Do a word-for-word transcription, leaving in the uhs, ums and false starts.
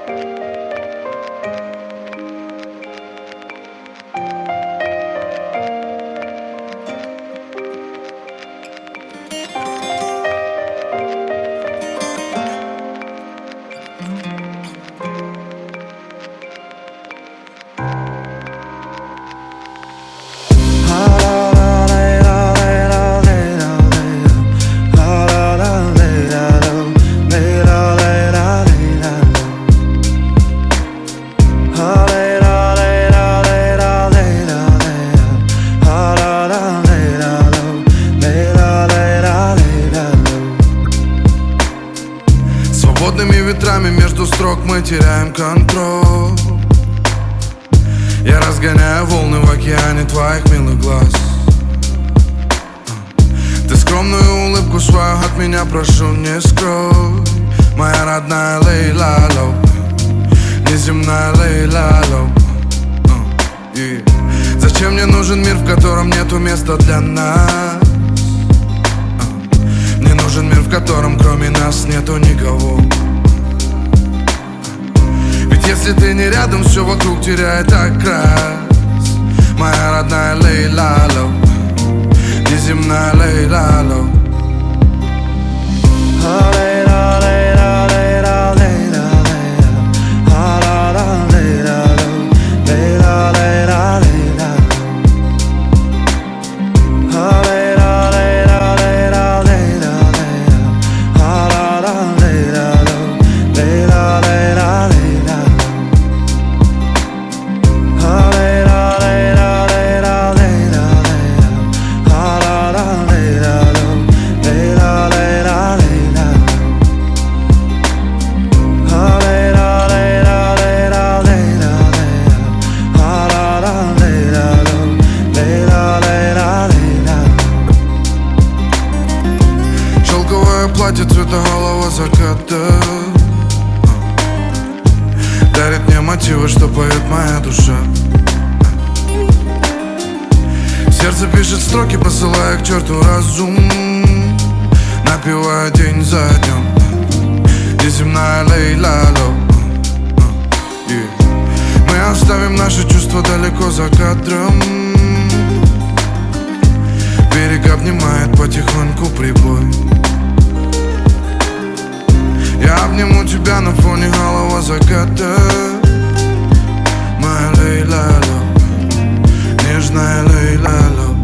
Свободными ветрами между строк мы теряем контроль. Я разгоняю волны в океане твоих милых глаз. Ты скромную улыбку свою от меня прошу не скрой. Моя родная Лейла Лоу, неземная Лейла Лоу. uh, Зачем мне нужен мир, в котором нету места для нас? uh, Мне нужен мир, в котором кроме нас нету никого. Ведь если ты не рядом, все вокруг теряет окрас. Моя родная Лейла Лоу, неземная Лейла Лоу. Платье цвета голого заката дарит мне мотивы, что поет моя душа. Сердце пишет строки, посылая к черту разум, напевая день за днем. Неземная Лейла Лоу. Мы оставим наши чувства далеко за кадром. Берег обнимает потихоньку прибой. Я обниму тебя на фоне голого заката. Моя Лейла Лоу, нежная Лейла Лоу.